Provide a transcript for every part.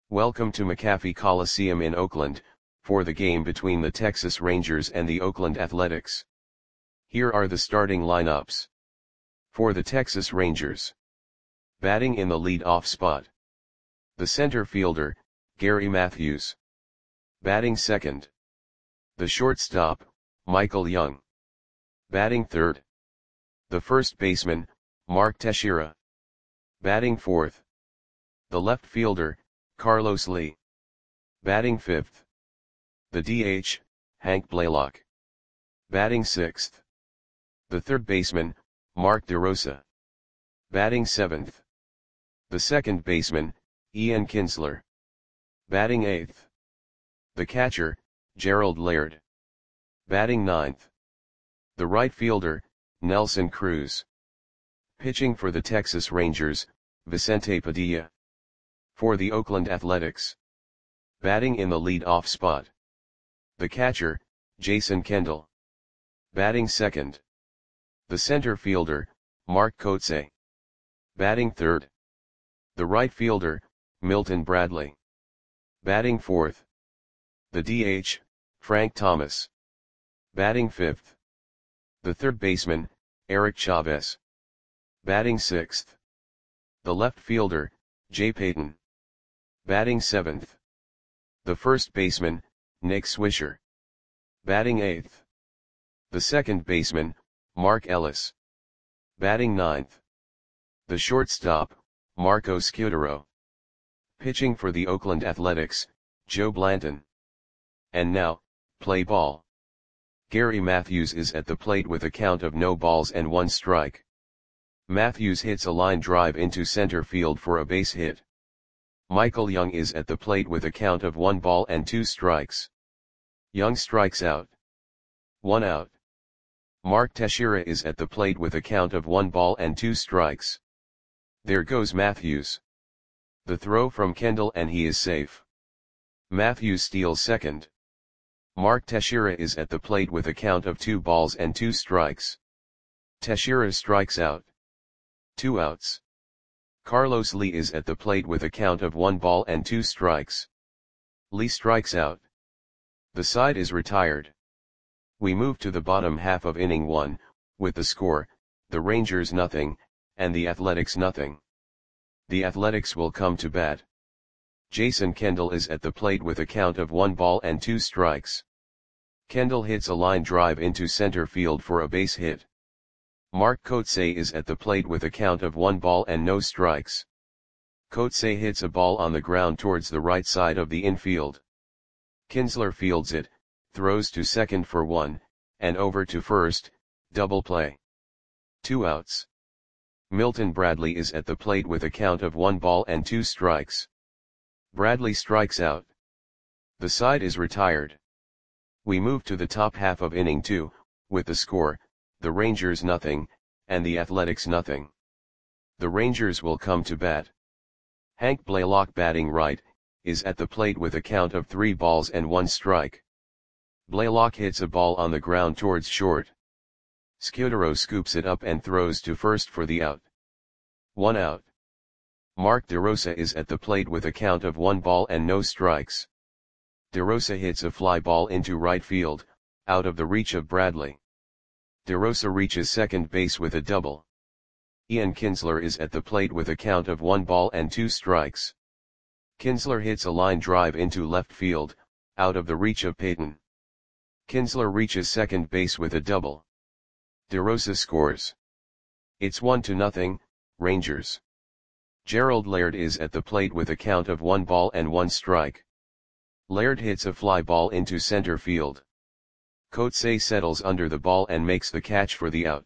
Welcome to McAfee Coliseum in Oakland, for the game between the Texas Rangers and the Oakland Athletics. Here are the starting lineups. For the Texas Rangers. Batting in the lead-off spot. The center fielder, Gary Matthews. Batting second. The shortstop, Michael Young. Batting third. The first baseman, Mark Teixeira. Batting fourth. The left fielder, Carlos Lee. Batting fifth. The DH, Hank Blaylock. Batting sixth. The third baseman, Mark DeRosa. Batting seventh. The second baseman, Ian Kinsler. Batting eighth. The catcher, Gerald Laird. Batting ninth. The right fielder, Nelson Cruz. Pitching for the Texas Rangers, Vicente Padilla. For the Oakland Athletics. Batting in the lead-off spot. The catcher, Jason Kendall. Batting second. The center fielder, Mark Kotsay. Batting third. The right fielder, Milton Bradley. Batting fourth. The DH, Frank Thomas. Batting fifth. The third baseman, Eric Chavez. Batting sixth. The left fielder, Jay Payton. Batting seventh. The first baseman, Nick Swisher. Batting eighth. The second baseman, Mark Ellis. Batting ninth. The shortstop, Marco Scudero. Pitching for the Oakland Athletics, Joe Blanton. And now, play ball. Gary Matthews is at the plate with a count of no balls and 1 strike. Matthews hits a line drive into center field for a base hit. Michael Young is at the plate with a count of 1 ball and 2 strikes. Young strikes out. 1 out. Mark Teixeira is at the plate with a count of 1 ball and 2 strikes. There goes Matthews. The throw from Kendall and he is safe. Matthews steals second. Mark Teixeira is at the plate with a count of 2 balls and 2 strikes. Teixeira strikes out. 2 outs. Carlos Lee is at the plate with a count of 1 ball and 2 strikes. Lee strikes out. The side is retired. We move to the bottom half of inning 1, with the score, the Rangers nothing, and the Athletics nothing. The Athletics will come to bat. Jason Kendall is at the plate with a count of 1 ball and 2 strikes. Kendall hits a line drive into center field for a base hit. Mark Kotsay is at the plate with a count of 1 ball and no strikes. Kotsay hits a ball on the ground towards the right side of the infield. Kinsler fields it, throws to second for 1, and over to first, double play. 2 outs. Milton Bradley is at the plate with a count of 1 ball and 2 strikes. Bradley strikes out. The side is retired. We move to the top half of inning 2, with the score, the Rangers nothing, and the Athletics nothing. The Rangers will come to bat. Hank Blaylock batting right, is at the plate with a count of 3 balls and 1 strike. Blaylock hits a ball on the ground towards short. Scudero scoops it up and throws to first for the out. 1 out. Mark DeRosa is at the plate with a count of 1 ball and no strikes. DeRosa hits a fly ball into right field, out of the reach of Bradley. DeRosa reaches second base with a double. Ian Kinsler is at the plate with a count of 1 ball and 2 strikes. Kinsler hits a line drive into left field, out of the reach of Payton. Kinsler reaches second base with a double. DeRosa scores. It's 1-0, Rangers. Gerald Laird is at the plate with a count of 1 ball and 1 strike. Laird hits a fly ball into center field. Kotsay settles under the ball and makes the catch for the out.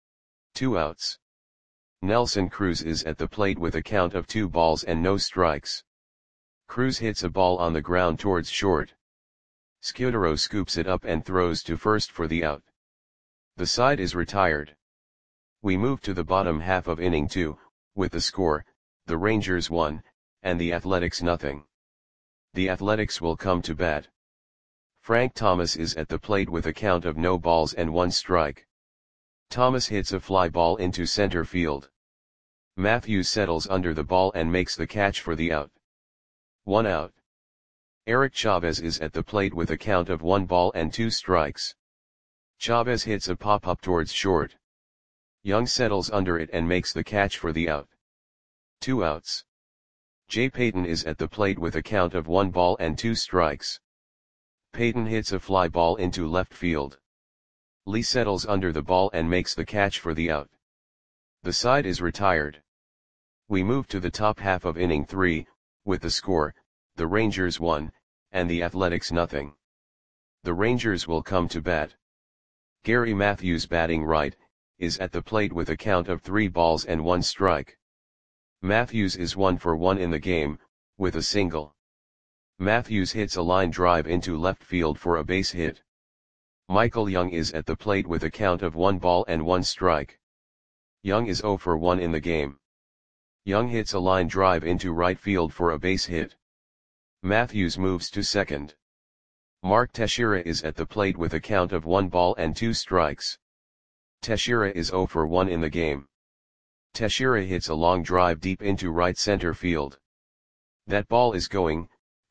2 outs. Nelson Cruz is at the plate with a count of 2 balls and no strikes. Cruz hits a ball on the ground towards short. Scudero scoops it up and throws to first for the out. The side is retired. We move to the bottom half of inning 2, with the score, the Rangers 1, and the Athletics nothing. The Athletics will come to bat. Frank Thomas is at the plate with a count of no balls and 1 strike. Thomas hits a fly ball into center field. Matthews settles under the ball and makes the catch for the out. 1 out. Eric Chavez is at the plate with a count of 1 ball and 2 strikes. Chavez hits a pop-up towards short. Young settles under it and makes the catch for the out. 2 outs. Jay Payton is at the plate with a count of 1 ball and 2 strikes. Payton hits a fly ball into left field. Lee settles under the ball and makes the catch for the out. The side is retired. We move to the top half of inning 3, with the score, the Rangers 1, and the Athletics nothing. The Rangers will come to bat. Gary Matthews, batting right, is at the plate with a count of 3 balls and 1 strike. Matthews is 1 for 1 in the game, with a single. Matthews hits a line drive into left field for a base hit. Michael Young is at the plate with a count of 1 ball and 1 strike. Young is 0 for 1 in the game. Young hits a line drive into right field for a base hit. Matthews moves to second. Mark Teixeira is at the plate with a count of 1 ball and 2 strikes. Teixeira is 0 for 1 in the game. Teixeira hits a long drive deep into right center field. That ball is gone.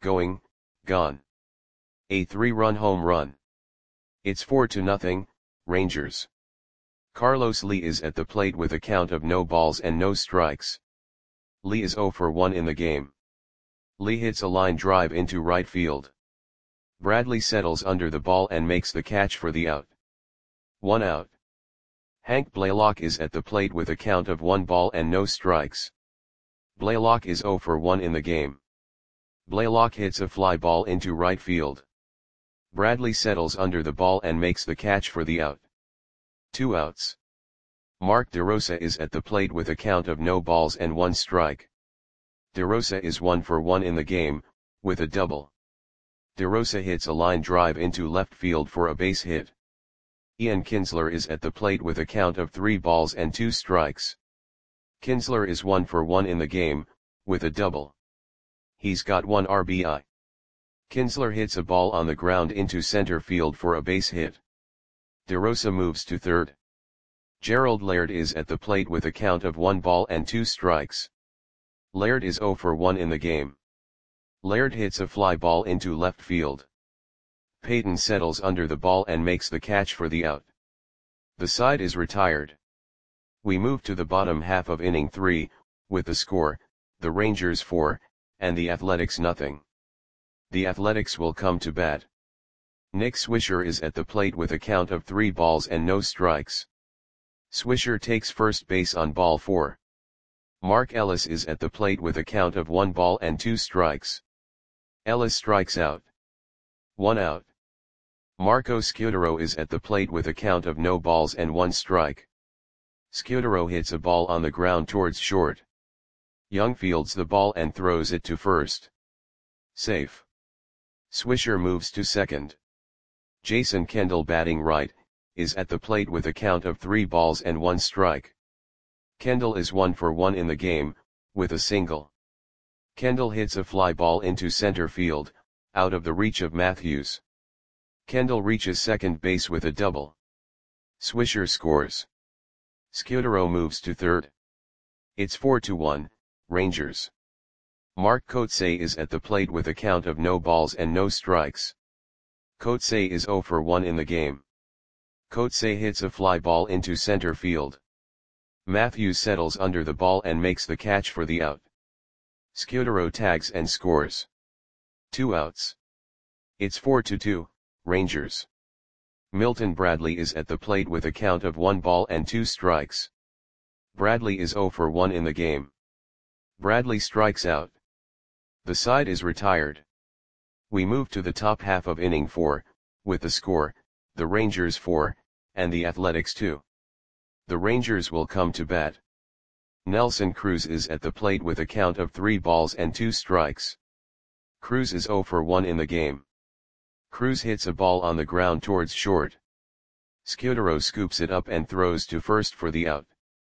A 3-run home run. It's 4-0, Rangers. Carlos Lee is at the plate with a count of no balls and no strikes. Lee is 0 for 1 in the game. Lee hits a line drive into right field. Bradley settles under the ball and makes the catch for the out. 1 out. Hank Blaylock is at the plate with a count of 1 ball and no strikes. Blaylock is 0 for 1 in the game. Blaylock hits a fly ball into right field. Bradley settles under the ball and makes the catch for the out. 2 outs. Mark DeRosa is at the plate with a count of no balls and 1 strike. DeRosa is 1 for 1 in the game, with a double. DeRosa hits a line drive into left field for a base hit. Ian Kinsler is at the plate with a count of 3 balls and 2 strikes. Kinsler is 1 for 1 in the game, with a double. He's got 1 RBI. Kinsler hits a ball on the ground into center field for a base hit. DeRosa moves to third. Gerald Laird is at the plate with a count of 1 ball and 2 strikes. Laird is 0 for 1 in the game. Laird hits a fly ball into left field. Payton settles under the ball and makes the catch for the out. The side is retired. We move to the bottom half of inning 3, with the score, the Rangers 4, and the Athletics nothing. The Athletics will come to bat. Nick Swisher is at the plate with a count of 3 balls and no strikes. Swisher takes first base on ball 4. Mark Ellis is at the plate with a count of 1 ball and 2 strikes. Ellis strikes out. 1 out. Marco Scudero is at the plate with a count of no balls and 1 strike. Scudero hits a ball on the ground towards short. Young fields the ball and throws it to first. Safe. Swisher moves to second. Jason Kendall, batting right, is at the plate with a count of 3 balls and 1 strike. Kendall is 1 for 1 in the game, with a single. Kendall hits a fly ball into center field, out of the reach of Matthews. Kendall reaches second base with a double. Swisher scores. Scudero moves to third. It's 4-1, Rangers. Mark Kotsay is at the plate with a count of no balls and no strikes. Kotsay is 0 for 1 in the game. Kotsay hits a fly ball into center field. Matthews settles under the ball and makes the catch for the out. Scudero tags and scores. 2 outs. It's 4-2, Rangers. Milton Bradley is at the plate with a count of 1 ball and 2 strikes. Bradley is 0 for 1 in the game. Bradley strikes out. The side is retired. We move to the top half of inning 4, with the score, the Rangers 4, and the Athletics 2. The Rangers will come to bat. Nelson Cruz is at the plate with a count of 3 balls and 2 strikes. Cruz is 0 for 1 in the game. Cruz hits a ball on the ground towards short. Scudero scoops it up and throws to first for the out.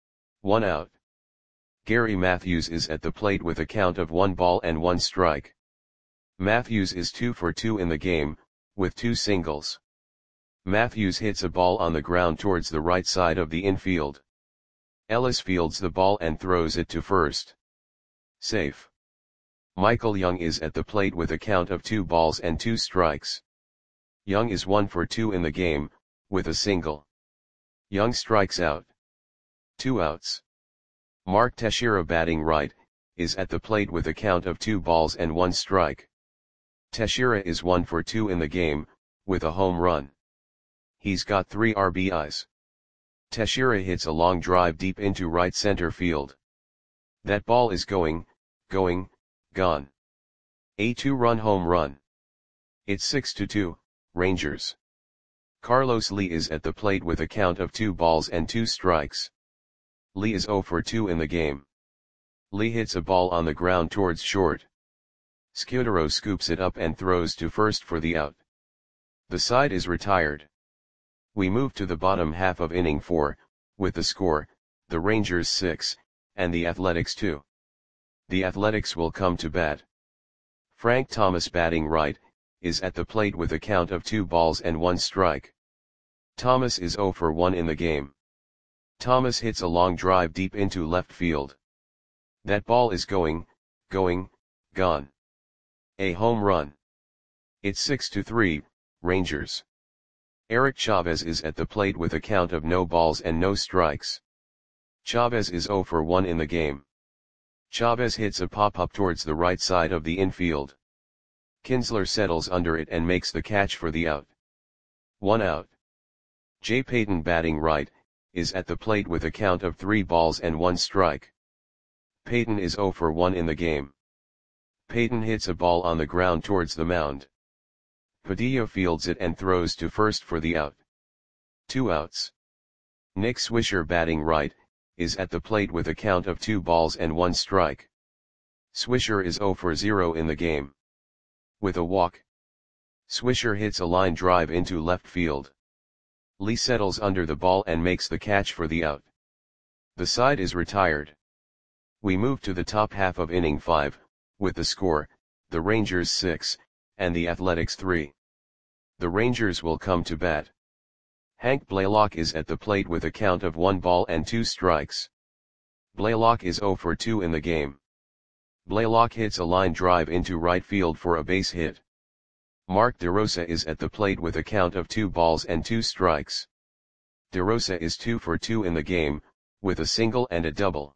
1 out. Gary Matthews is at the plate with a count of 1 ball and 1 strike. Matthews is 2 for 2 in the game, with 2 singles. Matthews hits a ball on the ground towards the right side of the infield. Ellis fields the ball and throws it to first. Safe. Michael Young is at the plate with a count of 2 balls and 2 strikes. Young is 1 for 2 in the game, with a single. Young strikes out. 2 outs. Mark Teixeira, batting right, is at the plate with a count of 2 balls and 1 strike. Teixeira is 1 for 2 in the game, with a home run. He's got 3 RBIs. Teixeira hits a long drive deep into right center field. That ball is going, gone. A 2-run home run. It's 6-2, Rangers. Carlos Lee is at the plate with a count of 2 balls and 2 strikes. Lee is 0 for 2 in the game. Lee hits a ball on the ground towards short. Scudero scoops it up and throws to first for the out. The side is retired. We move to the bottom half of inning 4, with the score, the Rangers 6, and the Athletics 2. The Athletics will come to bat. Frank Thomas, batting right, is at the plate with a count of 2 balls and 1 strike. Thomas is 0 for 1 in the game. Thomas hits a long drive deep into left field. That ball is going, gone. A home run. It's 6-3, Rangers. Eric Chavez is at the plate with a count of no balls and no strikes. Chavez is 0 for 1 in the game. Chavez hits a pop-up towards the right side of the infield. Kinsler settles under it and makes the catch for the out. 1 out. Jay Payton, batting right, is at the plate with a count of 3 balls and 1 strike. Payton is 0 for 1 in the game. Payton hits a ball on the ground towards the mound. Padilla fields it and throws to first for the out. 2 outs. Nick Swisher, batting right, is at the plate with a count of 2 balls and 1 strike. Swisher is 0 for 0 in the game. With a walk, Swisher hits a line drive into left field. Lee settles under the ball and makes the catch for the out. The side is retired. We move to the top half of inning 5, with the score, the Rangers 6, and the Athletics 3. The Rangers will come to bat. Hank Blaylock is at the plate with a count of 1 ball and 2 strikes. Blaylock is 0 for 2 in the game. Blaylock hits a line drive into right field for a base hit. Mark DeRosa is at the plate with a count of 2 balls and 2 strikes. DeRosa is 2 for 2 in the game, with a single and a double.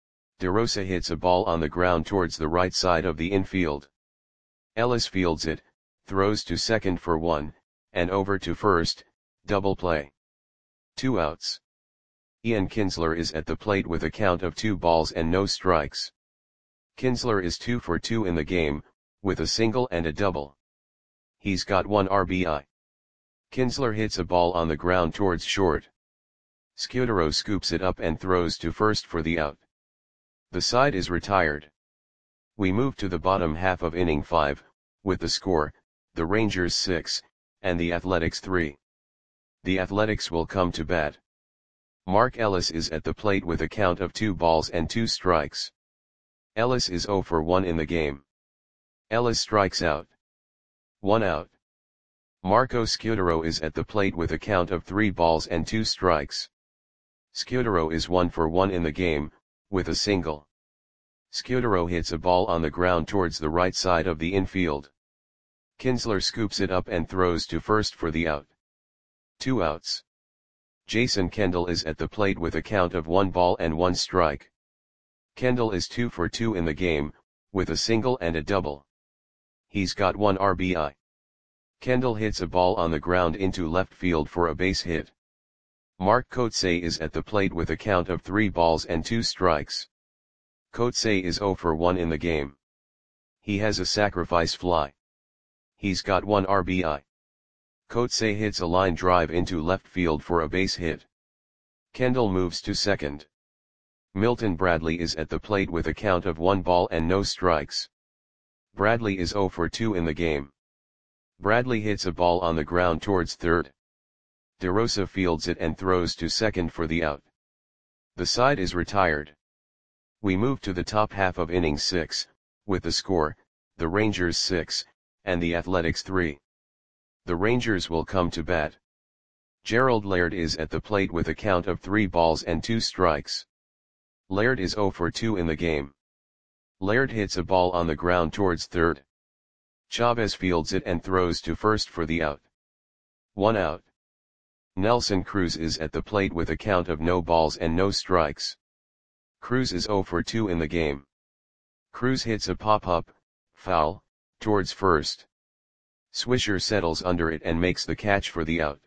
DeRosa hits a ball on the ground towards the right side of the infield. Ellis fields it, throws to second for 1, and over to first, double play. 2 outs. Ian Kinsler is at the plate with a count of 2 balls and no strikes. Kinsler is 2 for 2 in the game, with a single and a double. He's got 1 RBI. Kinsler hits a ball on the ground towards short. Scudero scoops it up and throws to first for the out. The side is retired. We move to the bottom half of inning 5, with the score, the Rangers 6, and the Athletics 3. The Athletics will come to bat. Mark Ellis is at the plate with a count of 2 balls and 2 strikes. Ellis is 0 for 1 in the game. Ellis strikes out. 1 out. Marco Scudero is at the plate with a count of 3 balls and 2 strikes. Scudero is 1 for 1 in the game, with a single. Scudero hits a ball on the ground towards the right side of the infield. Kinsler scoops it up and throws to first for the out. 2 outs. Jason Kendall is at the plate with a count of 1 ball and 1 strike. Kendall is 2 for 2 in the game, with a single and a double. He's got 1 RBI. Kendall hits a ball on the ground into left field for a base hit. Mark Kotsay is at the plate with a count of 3 balls and 2 strikes. Kotsay is 0 for 1 in the game. He has a sacrifice fly. He's got 1 RBI. Kotsay hits a line drive into left field for a base hit. Kendall moves to second. Milton Bradley is at the plate with a count of 1 ball and no strikes. Bradley is 0 for 2 in the game. Bradley hits a ball on the ground towards third. DeRosa fields it and throws to second for the out. The side is retired. We move to the top half of inning 6, with the score, the Rangers 6, and the Athletics 3. The Rangers will come to bat. Gerald Laird is at the plate with a count of 3 balls and 2 strikes. Laird is 0 for 2 in the game. Laird hits a ball on the ground towards third. Chavez fields it and throws to first for the out. 1 out. Nelson Cruz is at the plate with a count of no balls and no strikes. Cruz is 0 for 2 in the game. Cruz hits a pop-up, foul, towards first. Swisher settles under it and makes the catch for the out.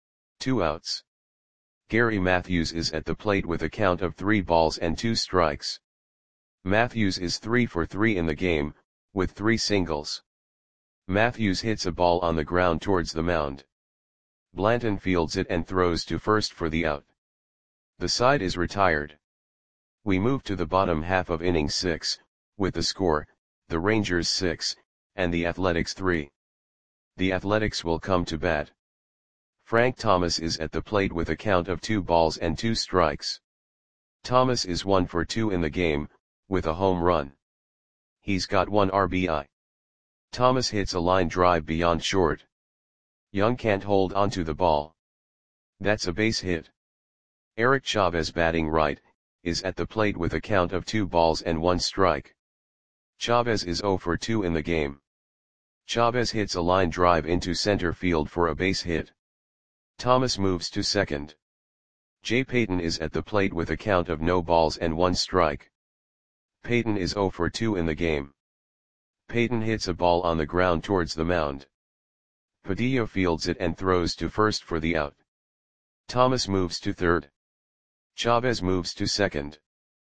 2 outs. Gary Matthews is at the plate with a count of 3 balls and 2 strikes. Matthews is 3 for 3 in the game, with 3 singles. Matthews hits a ball on the ground towards the mound. Blanton fields it and throws to first for the out. The side is retired. We move to the bottom half of inning 6, with the score, the Rangers 6, and the Athletics 3. The Athletics will come to bat. Frank Thomas is at the plate with a count of 2 balls and 2 strikes. Thomas is 1 for 2 in the game, with a home run. He's got 1 RBI. Thomas hits a line drive beyond short. Young can't hold onto the ball. That's a base hit. Eric Chavez, batting right, is at the plate with a count of 2 balls and 1 strike. Chavez is 0 for 2 in the game. Chavez hits a line drive into center field for a base hit. Thomas moves to second. Jay Payton is at the plate with a count of no balls and 1 strike. Payton is 0 for 2 in the game. Payton hits a ball on the ground towards the mound. Padilla fields it and throws to first for the out. Thomas moves to third. Chavez moves to second.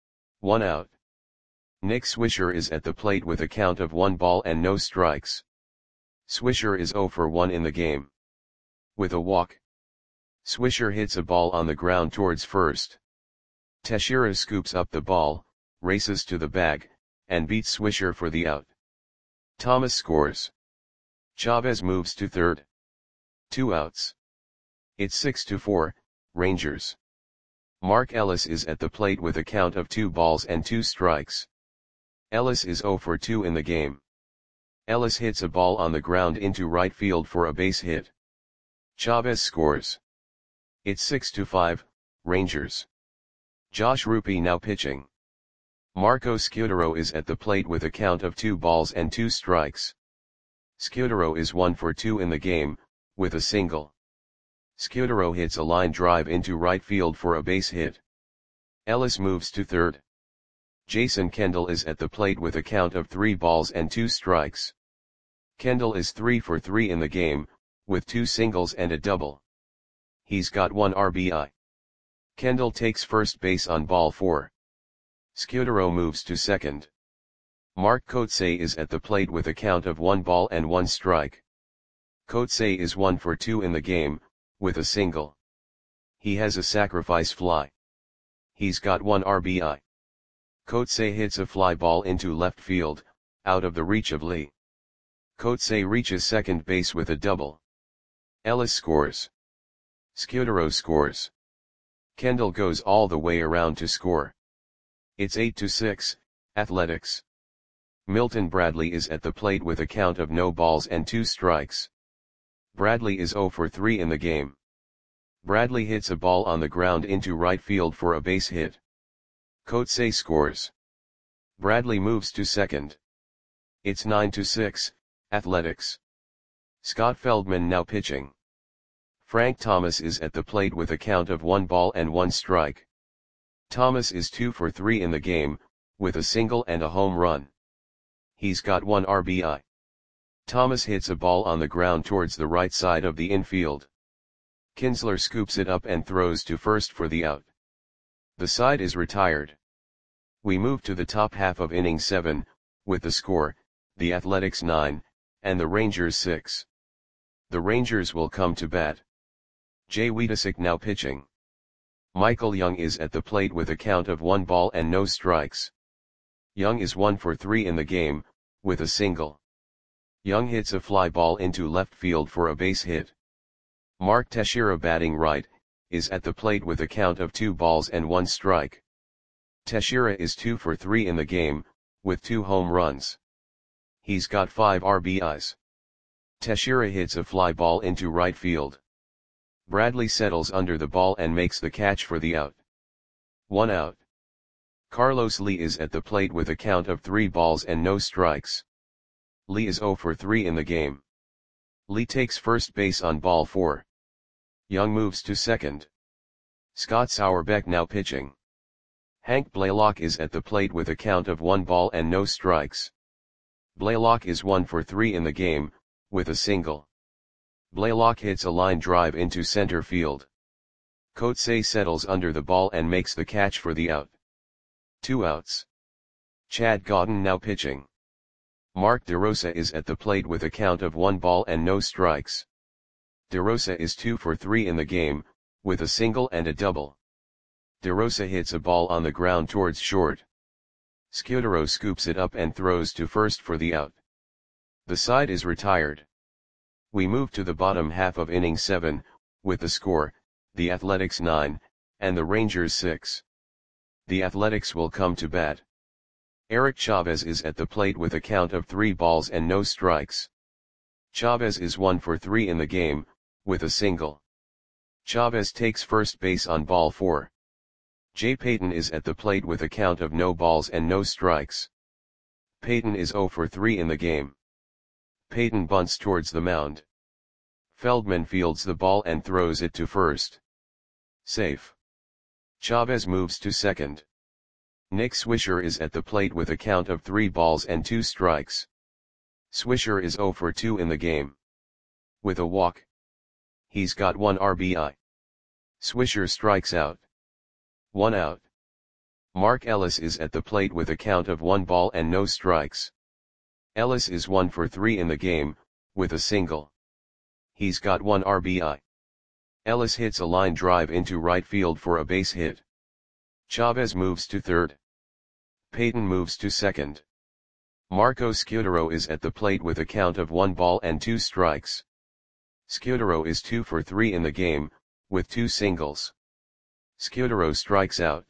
1 out. Nick Swisher is at the plate with a count of 1 ball and no strikes. Swisher is 0 for 1 in the game. With a walk. Swisher hits a ball on the ground towards first. Teixeira scoops up the ball, races to the bag, and beats Swisher for the out. Thomas scores. Chavez moves to third. 2 outs. It's 6-4, Rangers. Mark Ellis is at the plate with a count of 2 balls and 2 strikes. Ellis is 0 for 2 in the game. Ellis hits a ball on the ground into right field for a base hit. Chavez scores. It's 6-5, Rangers. Josh Rupe now pitching. Marco Scudero is at the plate with a count of 2 balls and 2 strikes. Scudero is 1 for 2 in the game, with a single. Scudero hits a line drive into right field for a base hit. Ellis moves to third. Jason Kendall is at the plate with a count of 3 balls and 2 strikes. Kendall is 3 for 3 in the game, with 2 singles and a double. He's got 1 RBI. Kendall takes first base on ball 4. Scudero moves to second. Mark Kotsay is at the plate with a count of 1 ball and 1 strike. Kotsay is 1 for 2 in the game, with a single. He has a sacrifice fly. He's got 1 RBI. Kotsay hits a fly ball into left field, out of the reach of Lee. Kotsay reaches second base with a double. Ellis scores. Scudero scores. Kendall goes all the way around to score. It's 8-6, Athletics. Milton Bradley is at the plate with a count of no balls and 2 strikes. Bradley is 0 for 3 in the game. Bradley hits a ball on the ground into right field for a base hit. Kotsay scores. Bradley moves to second. It's 9-6, Athletics. Scott Feldman now pitching. Frank Thomas is at the plate with a count of 1 ball and 1 strike. Thomas is 2 for 3 in the game, with a single and a home run. He's got 1 RBI. Thomas hits a ball on the ground towards the right side of the infield. Kinsler scoops it up and throws to first for the out. The side is retired. We move to the top half of inning 7, with the score, the Athletics 9, and the Rangers 6. The Rangers will come to bat. Jay Wiedesick now pitching. Michael Young is at the plate with a count of 1 ball and no strikes. Young is 1 for 3 in the game, with a single. Young hits a fly ball into left field for a base hit. Mark Teixeira, batting right, is at the plate with a count of 2 balls and 1 strike. Teixeira is 2 for 3 in the game, with 2 home runs. He's got 5 RBIs. Teixeira hits a fly ball into right field. Bradley settles under the ball and makes the catch for the out. 1 out. Carlos Lee is at the plate with a count of 3 balls and no strikes. Lee is 0 for 3 in the game. Lee takes first base on ball 4. Young moves to second. Scott Sauerbeck now pitching. Hank Blaylock is at the plate with a count of 1 ball and no strikes. Blaylock is 1 for 3 in the game, with a single. Blaylock hits a line drive into center field. Coetzee settles under the ball and makes the catch for the out. 2 outs. Chad Godin now pitching. Mark DeRosa is at the plate with a count of 1 ball and no strikes. DeRosa is 2 for 3 in the game, with a single and a double. DeRosa hits a ball on the ground towards short. Scudero scoops it up and throws to first for the out. The side is retired. We move to the bottom half of inning 7, with the score, the Athletics 9, and the Rangers 6. The Athletics will come to bat. Eric Chavez is at the plate with a count of 3 balls and no strikes. Chavez is 1 for 3 in the game, with a single. Chavez takes first base on ball 4. Jay Payton is at the plate with a count of no balls and no strikes. Payton is 0 for 3 in the game. Payton bunts towards the mound. Feldman fields the ball and throws it to first. Safe. Chavez moves to second. Nick Swisher is at the plate with a count of 3 balls and 2 strikes. Swisher is 0 for 2 in the game. With a walk. He's got 1 RBI. Swisher strikes out. 1 out. Mark Ellis is at the plate with a count of 1 ball and no strikes. Ellis is 1 for 3 in the game, with a single. He's got 1 RBI. Ellis hits a line drive into right field for a base hit. Chavez moves to third. Payton moves to second. Marco Scudero is at the plate with a count of 1 ball and 2 strikes. Scudero is 2 for 3 in the game, with 2 singles. Scudero strikes out.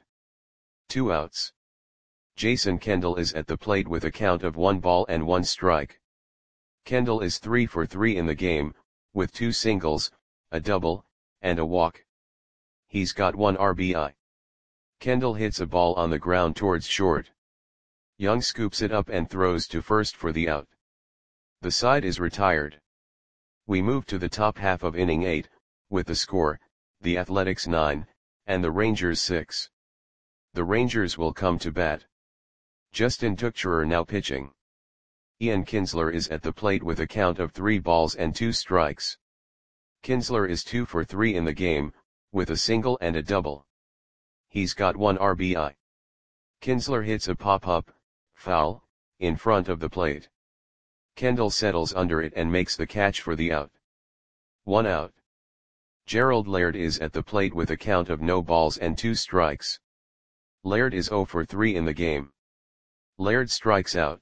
2 outs. Jason Kendall is at the plate with a count of 1 ball and 1 strike. Kendall is 3 for 3 in the game, with 2 singles, a double, and a walk. He's got 1 RBI. Kendall hits a ball on the ground towards short. Young scoops it up and throws to first for the out. The side is retired. We move to the top half of inning 8, with the score, the Athletics 9, and the Rangers 6. The Rangers will come to bat. Justin Tuchscherer now pitching. Ian Kinsler is at the plate with a count of 3 balls and 2 strikes. Kinsler is 2 for 3 in the game, with a single and a double. He's got 1 RBI. Kinsler hits a pop-up, foul, in front of the plate. Kendall settles under it and makes the catch for the out. 1 out. Gerald Laird is at the plate with a count of no balls and 2 strikes. Laird is 0 for 3 in the game. Laird strikes out.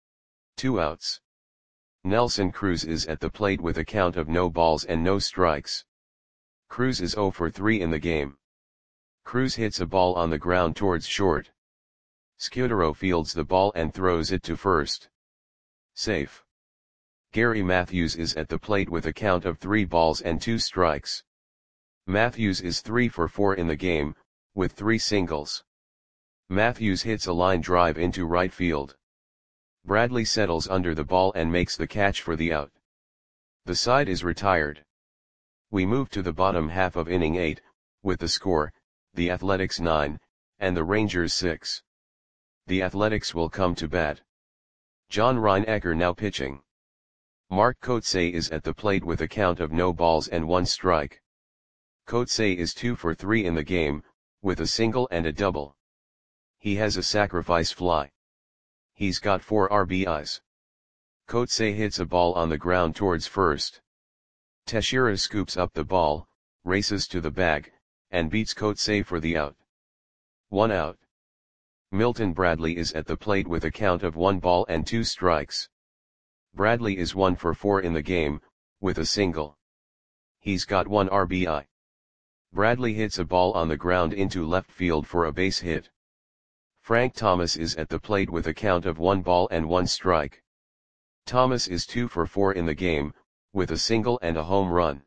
2 outs. Nelson Cruz is at the plate with a count of no balls and no strikes. Cruz is 0 for 3 in the game. Cruz hits a ball on the ground towards short. Scudero fields the ball and throws it to first. Safe. Gary Matthews is at the plate with a count of 3 balls and 2 strikes. Matthews is 3 for 4 in the game, with 3 singles. Matthews hits a line drive into right field. Bradley settles under the ball and makes the catch for the out. The side is retired. We move to the bottom half of inning 8, with the score, the Athletics 9, and the Rangers 6. The Athletics will come to bat. John Reinecker now pitching. Mark Coetzee is at the plate with a count of no balls and 1 strike. Coetzee is 2 for 3 in the game, with a single and a double. He has a sacrifice fly. He's got 4 RBIs. Coetzee hits a ball on the ground towards first. Teixeira scoops up the ball, races to the bag, and beats Coetzee for the out. 1 out. Milton Bradley is at the plate with a count of 1 ball and 2 strikes. Bradley is 1 for 4 in the game, with a single. He's got 1 RBI. Bradley hits a ball on the ground into left field for a base hit. Frank Thomas is at the plate with a count of 1 ball and 1 strike. Thomas is 2 for 4 in the game, with a single and a home run.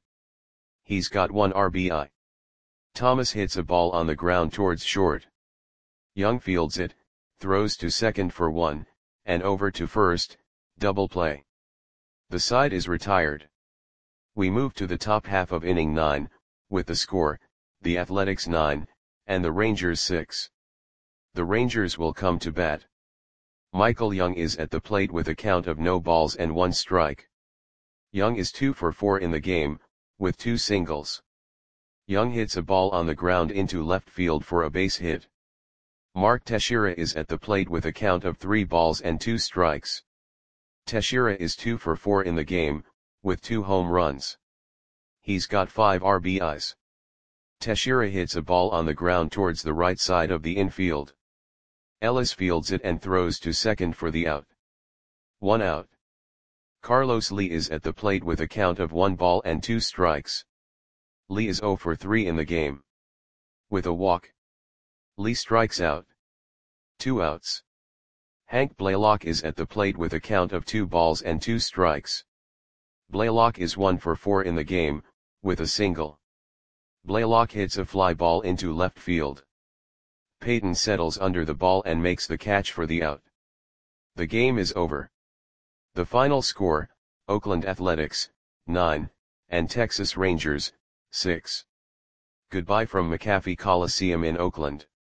He's got 1 RBI. Thomas hits a ball on the ground towards short. Young fields it, throws to second for 1, and over to first, double play. The side is retired. We move to the top half of inning 9, with the score, the Athletics 9, and the Rangers 6. The Rangers will come to bat. Michael Young is at the plate with a count of no balls and 1 strike. Young is 2 for 4 in the game, with 2 singles. Young hits a ball on the ground into left field for a base hit. Mark Teixeira is at the plate with a count of 3 balls and 2 strikes. Teixeira is 2 for 4 in the game, with 2 home runs. He's got 5 RBIs. Teixeira hits a ball on the ground towards the right side of the infield. Ellis fields it and throws to second for the out. 1 out. Carlos Lee is at the plate with a count of 1 ball and 2 strikes. Lee is 0 for 3 in the game. With a walk, Lee strikes out. 2 outs. Hank Blaylock is at the plate with a count of 2 balls and 2 strikes. Blaylock is 1 for 4 in the game, with a single. Blaylock hits a fly ball into left field. Peyton settles under the ball and makes the catch for the out. The game is over. The final score, Oakland Athletics, 9, and Texas Rangers, 6. Goodbye from McAfee Coliseum in Oakland.